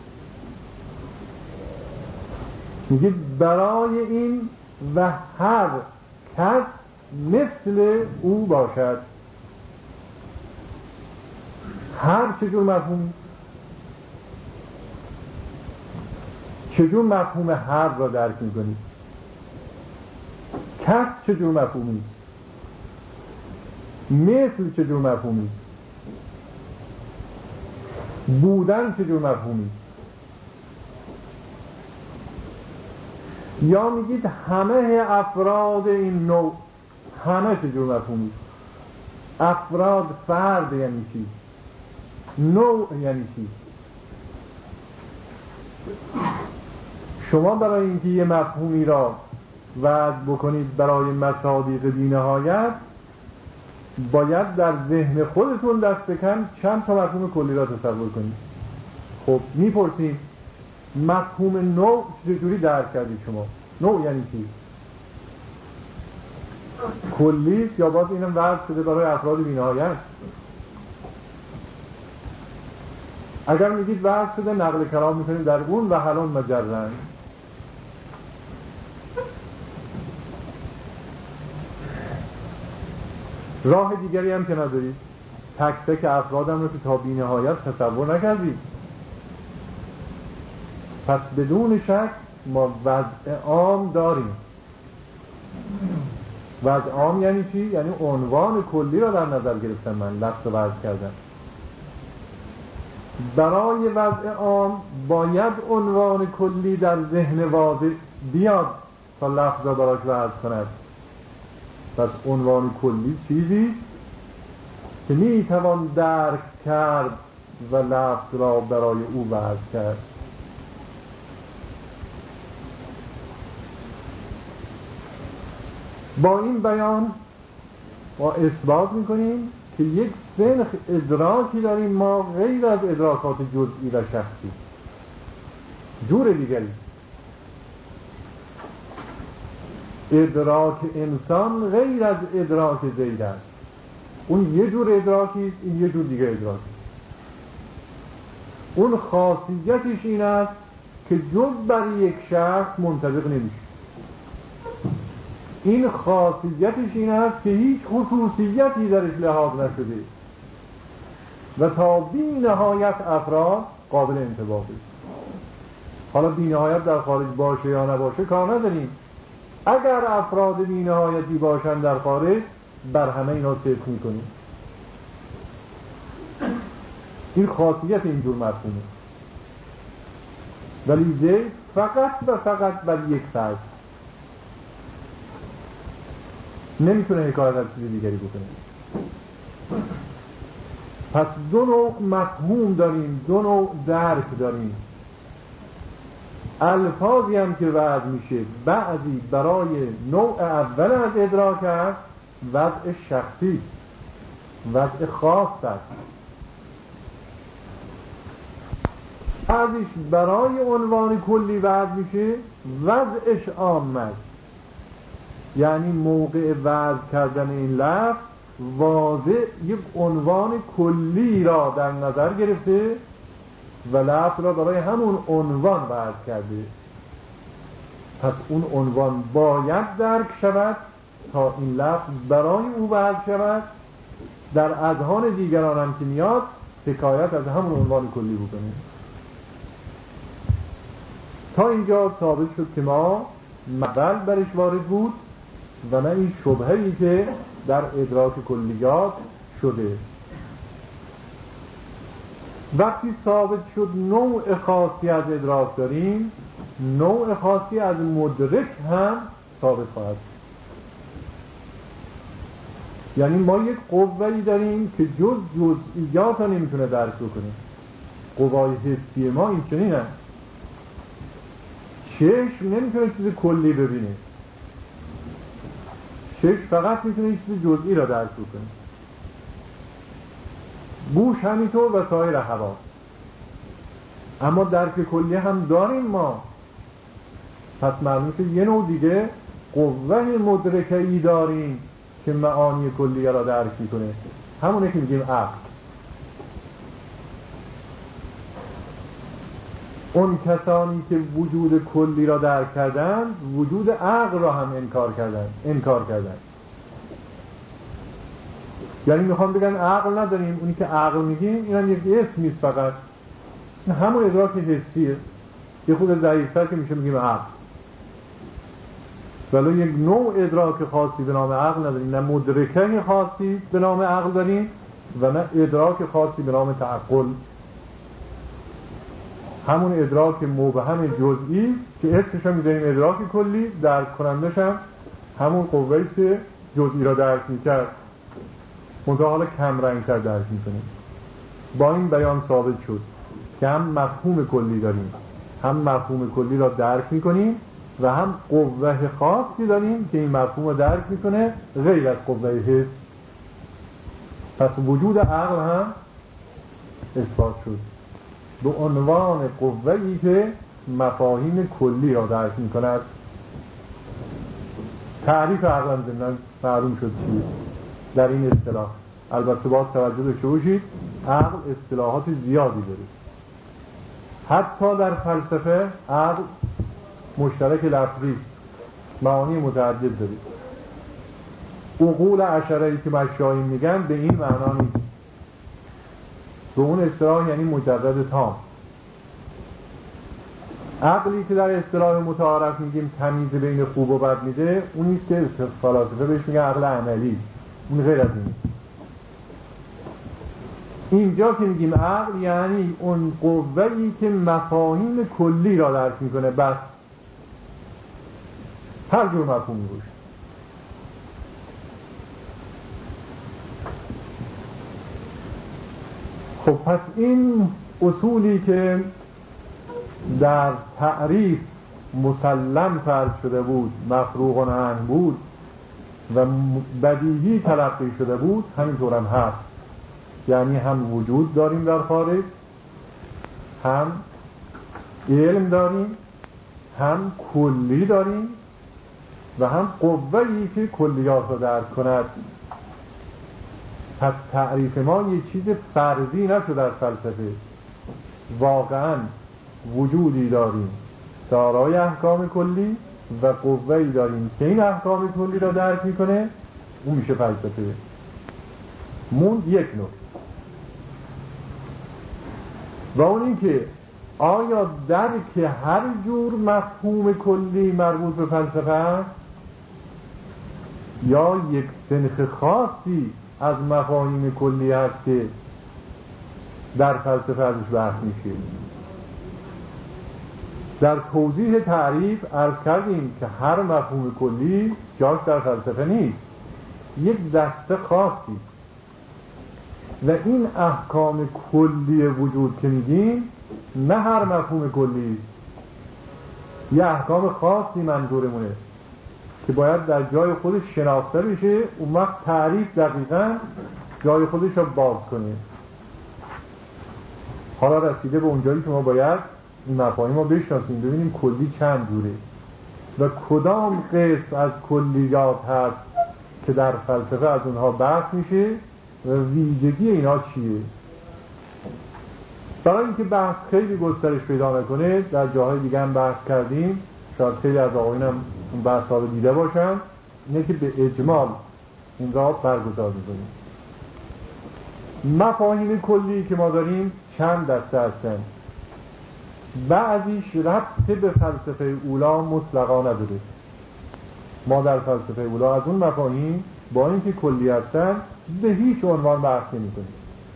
میگید برای این و هر کس مثل او باشد. هر چجور مفهومی؟ چجور مفهوم هر را درک میکنید؟ کس چجور مفهومی؟ مثل چجور مفهومی؟ بودن چجور مفهومی؟ یا میگید همه افراد این نوع، همه چجور مفهومی؟ افراد فرد یعنی چی؟ نوع یعنی چی؟ شما برای اینکه یه مفهومی را وضع بکنید برای مصادیق بی‌نهایت، باید در ذهن خودتون دست کم چند تا مفهوم کلی را تصور کنید. خب میپرسیم مفهوم نوع چجوری درک کردید شما؟ نوع یعنی چی؟ کلی یا باز اینم وضع شده برای افراد بی‌نهایت؟ اگر میگید وضع شده، نقل کلام میکنیم در اون و حلون مجرن. راه دیگری هم که ندارید، تک تک افرادم رو که تا بی نهایت تصور نکردید. پس بدون شک ما وضع عام داریم. وضع عام یعنی چی؟ یعنی عنوان کلی را در نظر گرفتم، من لفظ وضع کردم. برای وضع عام باید عنوان کلی در ذهن واضح بیاد تا لفظ را براش وضع کند. پس عنوان کلی چیزی که میتوان درک کرد و لفظ را برای او وضع کرد. با این بیان ما اثبات میکنیم که یک سنخ ادراکی داریم ما غیر از ادراکات جزئی و شخصی. جور دیگری ادراک انسان غیر از ادراک زید است. اون یه جور ادراکی است، این یه جور دیگه ادراکی. اون خاصیتش این است که جز بر یک شخص منطبق نمیشه. این خاصیتش این است که هیچ خصوصیتی درش لحاظ نشده و تا بی نهایت افراد قابل انطباقی. حالا بی نهایت در خارج باشه یا نباشه کار نداریم. اگر افراد بی نهایتی باشن در خارج، بر همه اینا صدق میکنه. این خاصیت اینجور مفهومه. ولی زید فقط و فقط بر یک فرد نمیتونه حکایت از چیز دیگری بکنه. پس دو نوع مفهوم داریم، دو نوع درک داریم. الفاظی هم که وضع میشه، بعضی برای نوع اول از ادراک است، وضع شخصی، وضع خاص است. بعضیش برای عنوان کلی وضع میشه، وضعش عام است. یعنی موقع وضع کردن این لفظ واضح یک عنوان کلی را در نظر گرفته و لفظ را برای همون عنوان وضع کرده. پس اون عنوان باید درک شود تا این لفظ برای او وضع شود. در اذهان دیگران هم که میاد حکایت از همون عنوان کلی بکنه. تا اینجا ثابت شد که ما مقبل برش وارد بود و نه این شبهه‌ای که در ادراک کلیات شده. وقتی ثابت شد نوع خاصی از ادراک داریم، نوع خاصی از مدرک هم ثابت خواهد. یعنی ما یک قوه‌ای داریم که جز جزئیات ها نمیتونه درک بکنه. قوای حسی ما این چنین هم. چشم نمیتونه چیز کلی ببینه، چشم فقط میتونه چیز جزئی را درک بکنه. گوش همینطور و سایر حواس. اما درک کلی هم داریم ما. پس معلومه که یه نوع دیگه قوه مدرکه‌ای داریم که معانی کلیه را درک میکنه، همونه که میگیم عقل. اون کسانی که وجود کلی را درک کردن، وجود عقل را هم انکار کردن انکار کردن یعنی میخوام بگن عقل نداریم، اونی که عقل میگیم این هم یک اسمیست، فقط همون ادراک حسیه، یه خود ضعیفتر که میشه میگیم عقل. ولی یک نوع ادراک خاصی به نام عقل نداریم، نه مدرکه خاصی به نام عقل داریم و نه ادراک خاصی به نام تعقل. همون ادراک مبهم جزئی که اسمش هم میذاریم ادراک کلی، درک کنندش هم همون قوه‌ای که جزئی را درک میکرد، منتها حالا کم رنگ‌تر درک میکنیم. با این بیان ثابت شد که هم مفهوم کلی داریم، هم مفهوم کلی را درک میکنیم و هم قوه خاصی داریم که این مفهوم را درک میکنه غیر از قوه حس. پس وجود عقل هم اثبات شد به عنوان قوه‌ای که مفاهیم کلی را درک میکند. تعریف عقل هم ضمناً معلوم شد چیه در این اصطلاح. البته باید توجه داشته باشید عقل اصطلاحات زیادی داره. حتی در فلسفه عقل مشترک لفظی است، معانی متعدد داره. عقول عشره‌ای که مشایخ میگن به این معنا نیست. به اون اصطلاح یعنی مجرد تام. عقلی که در اصطلاح متعارف میگیم تمیز بین خوب و بد میده، اون نیست که فلاسفه بهش میگه عقل عملی، اون غیر از این. اینجا که میگیم عقل یعنی اون قوه‌ای که مفاهیم کلی را درک میکنه، بس هر جور مفهومی باشه. خب پس این اصولی که در تعریف مسلم فرض شده بود، مفروغ عنه بود و بدیهی تلقی شده بود، همینطور هم هست. یعنی هم وجود داریم در خارج، هم علم داریم، هم کلی داریم و هم قوه‌ای که کلیات را درک کند. پس تعریف ما یه چیز فردی نشد در فلسفه. واقعا وجودی داریم دارای احکام کلی و قوه‌ای داریم که این احکام کلی را درک میکنه، اون میشه فلسفه. موند یک نوع و اون این که آیا درک هر جور مفهوم کلی مربوط به فلسفه است یا یک سنخ خاصی از مفاهیم کلی هست که در فلسفه ازش بحث میشه. در توضیح تعریف عرض کردیم که هر مفهوم کلی جاش در فلسفه نیست، یک دسته خاصی، و این احکام کلی وجود که میگیم نه هر مفهوم کلی، یه احکام خاصی منظورمونه که باید در جای خودش شناخته بشه، اون وقت تعریف دقیقا جای خودش رو باز کنه. حالا رسیده به اونجایی که ما باید این مفاهیم رو بشناسیم، ببینیم کلی چند جوره و کدام قسم از کلیات هست که در فلسفه از اونها بحث میشه و ویژگی اینا چیه. برای اینکه بحث خیلی گسترش پیدا نکنه، در جاهای دیگه هم بحث کردیم، شاید خیلی از آقایون هم اون بحث ها رو دیده باشن، اینه که به اجمال این را برگزار میکنیم. مفاهیم کلی که ما داریم چند دسته هستن. بعضیش ربط به فلسفه اولا مطلقا نداره. ما در فلسفه اولا از اون مفاهیم با اینکه کلی هستن به هیچ عنوان بحث نمی‌کنیم.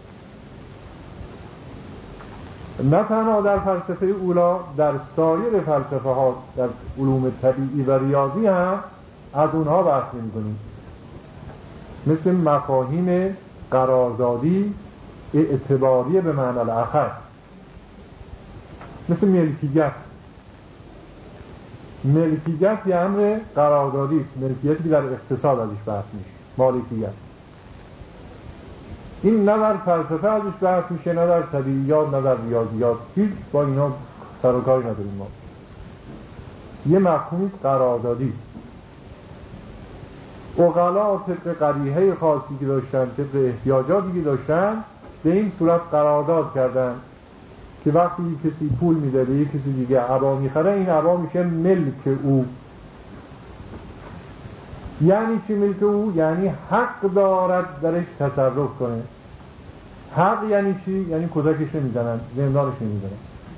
نه تنها در فلسفه اولا، در سایر فلسفه ها، در علوم طبیعی و ریاضی هم از اونها بحث نمی‌کنیم. مثل مفاهیم قراردادی، اعتباری به معنی الاخر، مثل ملکیت. ملکیت یه امر قراردادی است، ملکیتی که در اقتصاد ازش بحث میشه، مالکیت. این نه در فلسفه ازش بحث میشه، نه در طبیعیات، نه در ریاضیات، هیچ با اینا سر و کاری نداریم ما. یه مفهومی قراردادی. عقلا طبق قریحه خاصی که داشتن، طبق احتیاجاتی که داشتن، به این صورت قرارداد کردن که وقتی کسی پول میده به یک کسی دیگه عبا میخره، این عبا میشه ملک او. یعنی چی ملک او؟ یعنی حق دارد درش تصرف کنه. حق یعنی چی؟ یعنی کتکش نمیزنن، زندانش نمیزنن.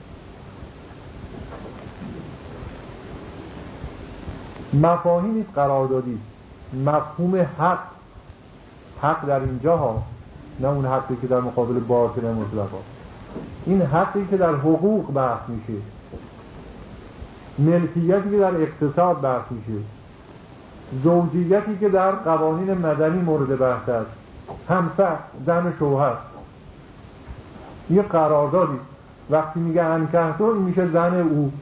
مفاهیمی قراردادی. مفهوم حق، حق در اینجا ها، نه اون حقی که در مقابل باطل مطلقا، این حقی که در حقوق بحث میشه، ملکیتی که در اقتصاد بحث میشه، زوجیتی که در قوانین مدنی مورد بحث است، همسر، زن، شوهر. یه قراردادی. وقتی میگه انکحتو، این میشه زن او،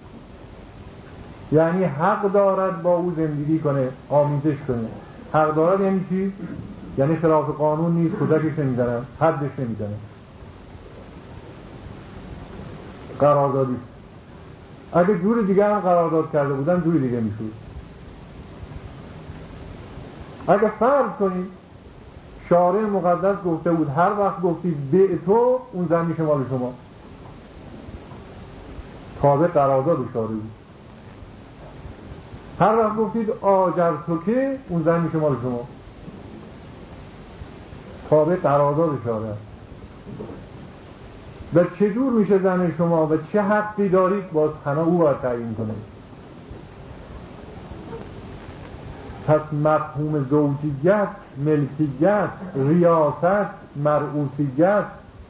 یعنی حق دارد با او زندگی کنه، آمیزش کنه. حق دارد یعنی چی؟ یعنی خلاف قانون نیست، کتکش نمیزنن، حدش نمیزنن. قراردادی. اگه جور دیگه هم قرارداد کرده بودن جور دیگه میشود. اگه فرض کنید شارع مقدس گفته بود هر وقت گفتید به تو، اون زن میشه مال شما، تابع قرارداد شارع بود. هر وقت گفتید آجر تو که، اون زن میشه مال شما، تابع قرارداد شارع. و چجور میشه زن شما و چه حقی دارید، باز تنها او باید تعیین کنه. پس مفهوم زوجیت، ملکیت، ریاست، مرعوسیت،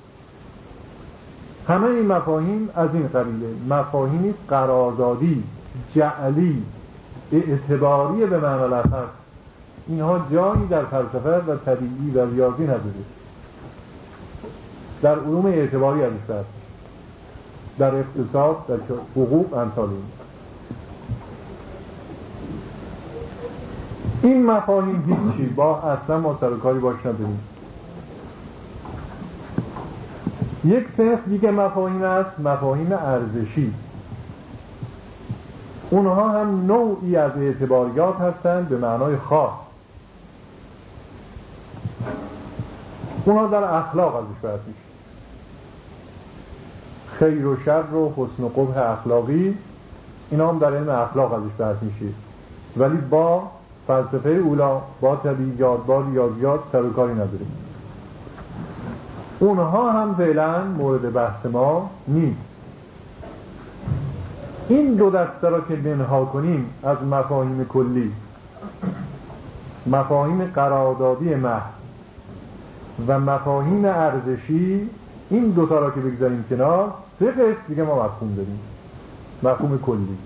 همه این مفاهیم از این قبیله. مفاهیمی قراردادی، جعلی، اعتباری به معنی الاخر. اینها جایی در فلسفه و طبیعی و ریاضی نداره. در علوم اعتباری ازش بحث، در اقتصاد، در حقوق، امثال این. این مفاهیم هیچی با اصلا ما سر و کاری باش نداریم. یک صنف دیگه مفاهیم است، مفاهیم ارزشی. اونها هم نوعی از اعتباریات هستند به معنای خاص. اونها در اخلاق ازش بحث میشه. خیر و شر و حسن و قبح اخلاقی، اینا هم در علم اخلاق ازش بحث میشه، ولی با فلسفه اولا، با طبیعیات، با ریاضیات سر و کاری نداره. اونها هم فعلا مورد بحث ما نیست. این دو دسته را که بنها کنیم از مفاهیم کلی، مفاهیم قراردادی محض و مفاهیم ارزشی، این دوتا را که بگذاریم کنار، سه قسم دیگه ما مفهوم داریم. مفهوم کلی،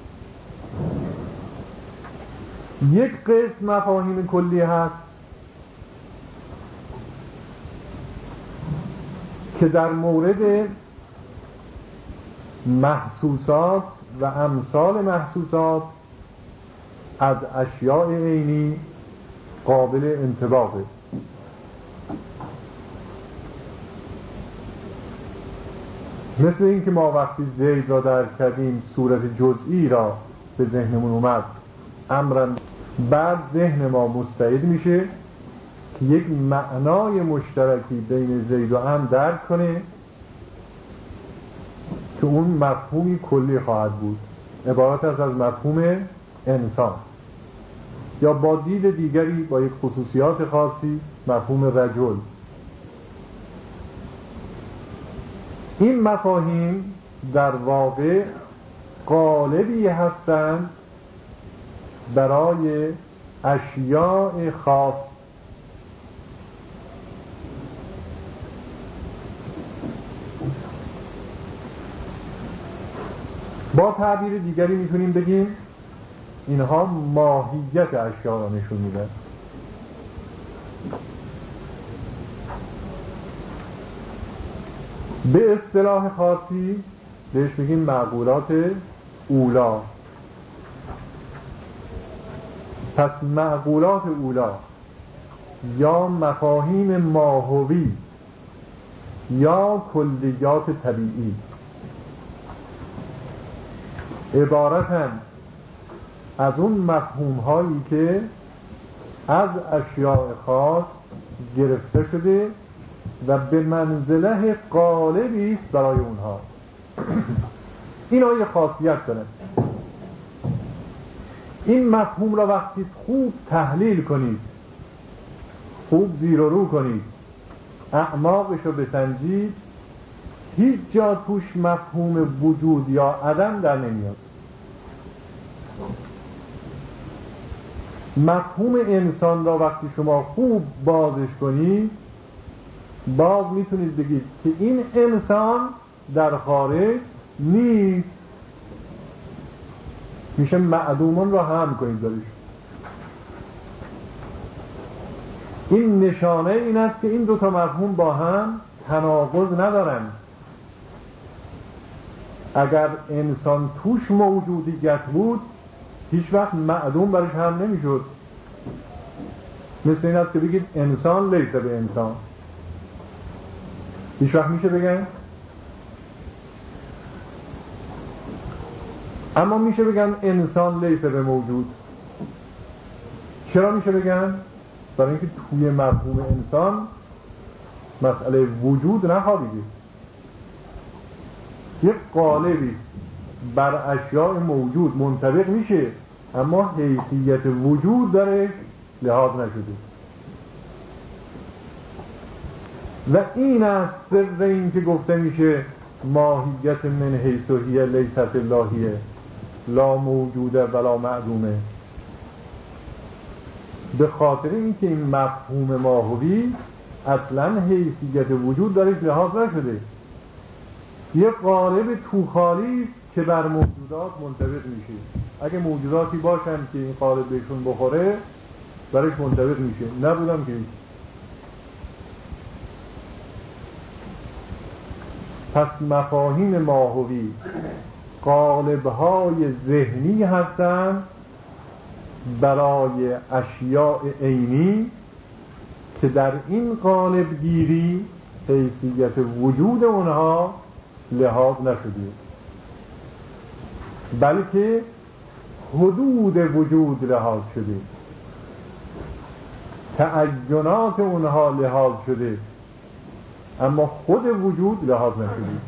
یک قسم مفاهیم کلی هست که در مورد محسوسات و امثال محسوسات از اشیاء عینی قابل انطباقه. مثل این که ما وقتی زید را درک کردیم صورت جزئی را به ذهنمون اومد، امرن، بعد ذهن ما مستعد میشه که یک معنای مشترکی بین زید و امر درک کنه که اون مفهومی کلی خواهد بود، عبارت است از مفهوم انسان، یا با دید دیگری با یک خصوصیات خاصی مفهوم رجل. این مفاهیم در واقع قالبی هستند برای اشیاء خاص. با تعبیر دیگری میتونیم بگیم اینها ماهیت اشیاء را نشون میدن. به اصطلاح خاصی بهش میگیم معقولات اولا. پس معقولات اولا یا مفاهیم ماهوی یا کلیات طبیعی عبارتند از اون مفهوم هایی که از اشیاء خاص گرفته شده و به منزله قالبی است برای اونها. اینا یه خاصیت داره. این مفهوم را وقتی خوب تحلیل کنید، خوب زیر و رو کنید، اعماقش رو بسنجید، هیچ جا توش مفهوم وجود یا عدم در نمیاد. مفهوم انسان را وقتی شما خوب بازش کنید، باز میتونید بگید که این انسان در خارج نیست. میشه معدومان را هم کنید دارش. این نشانه این است که این دوتا مفهوم با هم تناقض ندارند. اگر انسان توش موجودیت بود، هیچ وقت معدوم برش هم نمیشد. مثل این است که بگید انسان لیس به انسان، هیچ وقت میشه بگن؟ اما میشه بگن انسان لیس به موجود. چرا میشه بگن؟ برای اینکه توی مفهوم انسان مسئله وجود نخوابیده. یک قالبی بر اشیاء موجود منطبق میشه، اما حیثیت وجود داره لحاظ نشده. و این است سر این که گفته میشه ماهیت من حیث هی لیست اللهیه لا موجوده ولا معدومه. به خاطر اینکه این مفهوم ماهوی اصلا حیثیت وجود درش لحاظ نشده، یه قالب توخالی که بر موجودات منطبق میشه. اگه موجوداتی باشن که این قالب بهشون بخوره برش منطبق میشه، نبودم که. پس مفاهیم ماهوی قالب‌های ذهنی هستند برای اشیاء عینی که در این قالب گیری حیثیت وجود اونها لحاظ نشده، بلکه حدود وجود لحاظ شده، تعینات اونها لحاظ شده، اما خود وجود لحاظ نشده.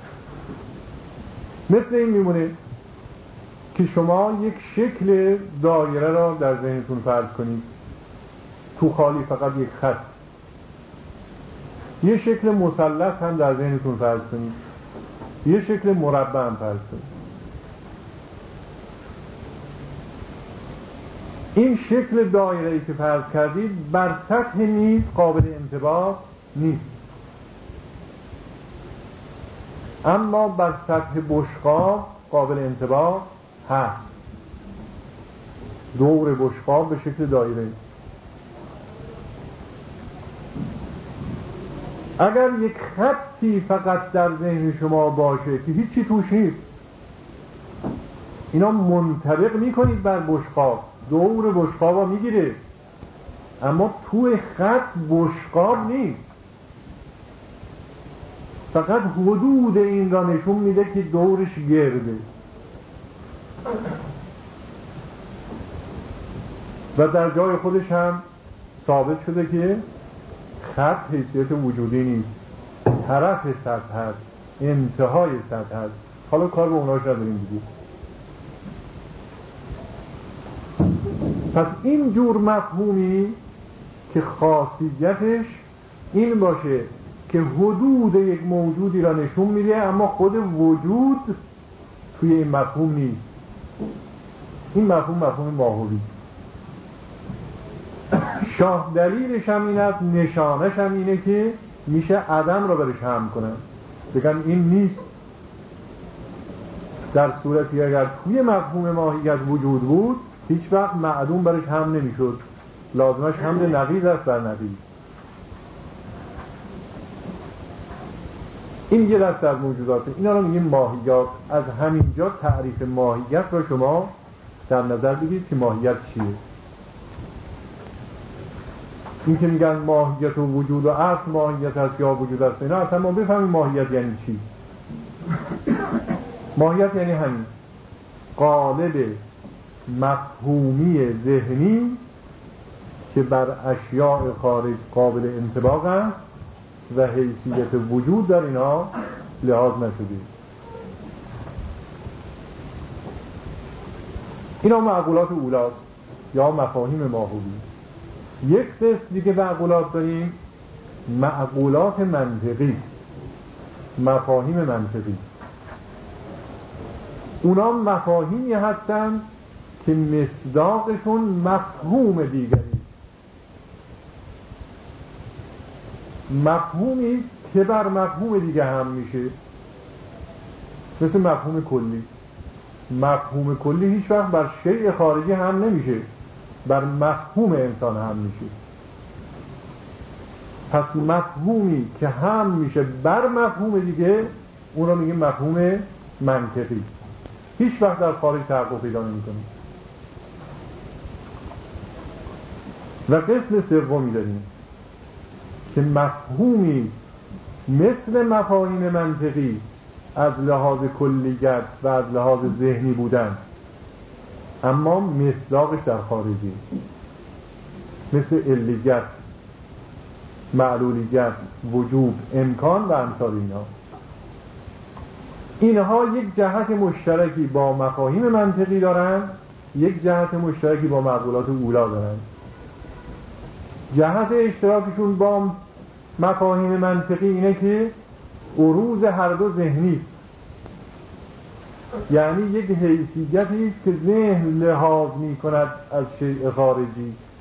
مثل این میمونه که شما یک شکل دایره را در ذهنتون فرض کنید، تو خالی فقط یک خط. یه شکل مثلث هم در ذهنتون فرض کنید، یه شکل مربع هم فرض کنید. این شکل دایره‌ای که فرض کردید بر سطح میز قابل انطباق نیست، اما بر سطح بشقاب قابل انطباق هست. دور بشقاب به شکل دایره. اگر یک خطی فقط در ذهن شما باشه که هیچی توش نیست، اینا منطبق میکنید بر بشقاب، دور بشقاب ها میگیره، اما توی خط بشقاب نیست، فقط حدود این را نشون میده که دورش گرده. و در جای خودش هم ثابت شده که خط حیثیت وجودی نیست، طرف سطح هست، انتهای سطح هست. حالا کار به اوناش نداریم دیگه. پس این جور مفهومی که خاصیتش این باشه که حدود یک موجودی را نشون میده اما خود وجود توی این مفهوم نیست، این مفهوم مفهوم ماهوی. شاه دلیلش هم این است، نشانش هم اینه که میشه عدم را برش هم کنن، بگن این نیست. در صورتی اگر توی مفهوم ماهیت وجود بود هیچ وقت معدوم برش هم نمیشد، لازمش حمل نقیض است بر نقیض. این یه دسته از موجوداته، اینا رو میگیم ماهیات. از همینجا تعریف ماهیت رو شما در نظر بگیرید که ماهیت چیه. این که میگن ماهیت و وجود و اصل ماهیت هست یا وجود است، اینا اصلا ما بفهمیم ماهیت یعنی چی. ماهیت یعنی همین قالب مفهومی ذهنی که بر اشیاء خارج قابل انطباق است و حیثیت وجود در اینا لحاظ نشده. اینا معقولات اولاست یا مفاهیم ماهوی. یک قسم دیگه معقولات داریم، معقولات منطقی، مفاهیم منطقی. اونا مفاهیمی هستند که مصداقشون مفهوم دیگری، مفهومی که بر مفهوم دیگه هم میشه. مثل مفهوم کلی، مفهوم کلی هیچ وقت بر شیء خارجی هم نمیشه، بر مفهوم انسان هم میشه. پس مفهومی که هم میشه بر مفهوم دیگه اون رو میگیم مفهوم منطقی، هیچ وقت در خارج تحقق پیدا نمیکنه. و قسم سومی داریم که مفهومی مثل مفاهیم منطقی از لحاظ کلیت و از لحاظ ذهنی بودن، اما مصداقش در خارجی، مثل علیت، معلولیت، وجود، امکان و امثال اینا. اینها یک جهت مشترکی با مفاهیم منطقی دارن، یک جهت مشترکی با معقولات اولا دارن. جهت اشتراکشون با مفاهیم منطقی اینه که عروض هر دو ذهنی است، یعنی یک حیثیتی است که ذهن لحاظ می کند از شیء خارجی